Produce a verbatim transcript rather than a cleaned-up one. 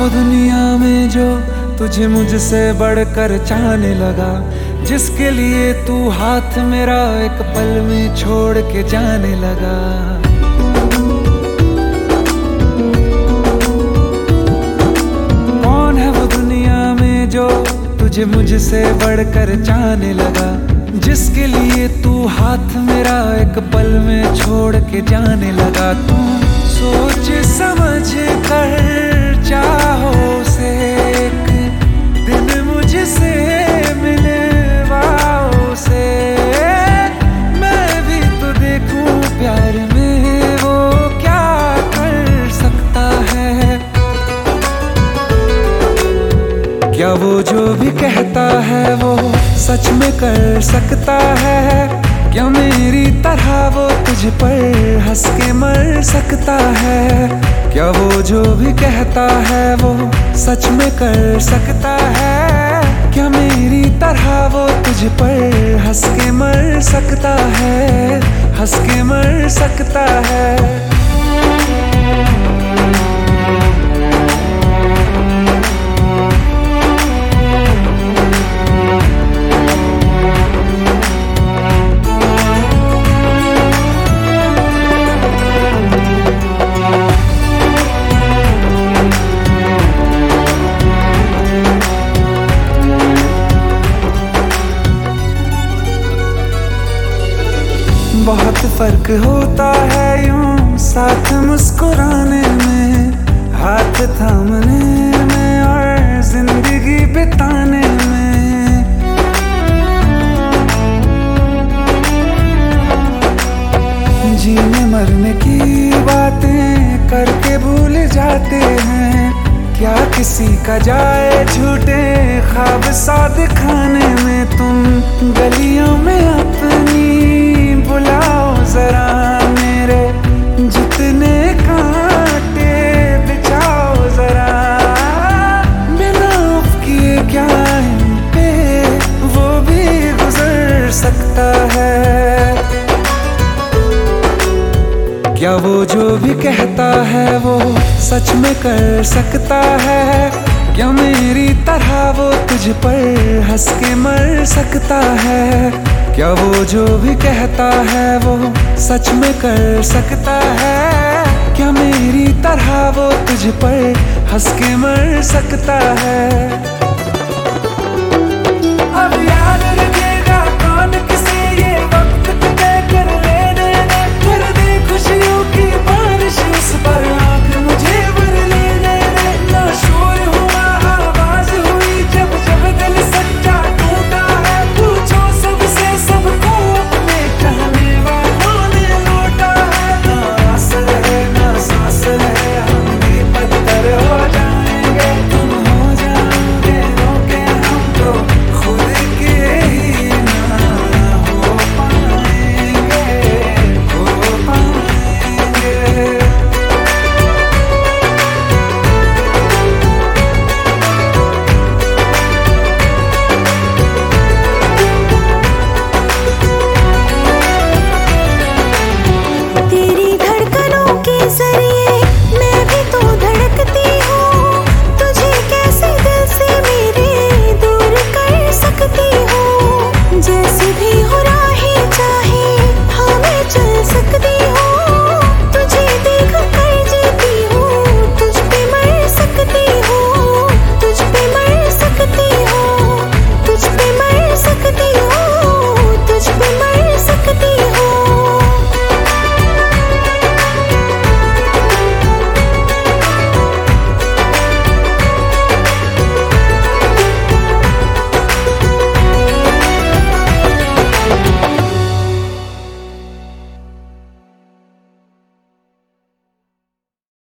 वो दुनिया में जो तुझे मुझसे बढ़कर चाहने लगा, जिसके लिए तू हाथ मेरा एक पल में छोड़ के जाने लगा। कौन है वो दुनिया में जो तुझे मुझसे बढ़कर चाहने लगा, जिसके लिए तू हाथ मेरा एक पल में छोड़ के जाने लगा। तू सोच समझ कर चाहो से एक दिन मुझसे मिलवाओ से, मैं भी तो देखूं प्यार में वो क्या कर सकता है। क्या वो जो भी कहता है वो सच में कर सकता है? क्या मेरी तरह वो तुझ पर हंस के मर सकता है? क्या वो जो भी कहता है वो सच में कर सकता है? क्या मेरी तरह वो तुझ पर हंस के मर सकता है? हंस के मर सकता है। बहुत फर्क होता है यूं साथ मुस्कुराने में, हाथ थामने में और जिंदगी बिताने में। जीने मरने की बातें करके भूल जाते हैं, क्या किसी का जाए झूठे ख्वाब सा दिखाने में। तुम गलियों में अपनी बुलाओ जरा मेरे जितने कांटे बिछाओ जरा, बिना उफ किए क्या इन पे वो भी गुजर सकता है। क्या वो जो भी कहता है वो सच में कर सकता है? क्या मेरी तरह वो तुझ पर हंस के मर सकता है? क्या वो जो भी कहता है वो सच में कर सकता है? क्या मेरी तरह वो तुझ पर हंस के मर सकता है?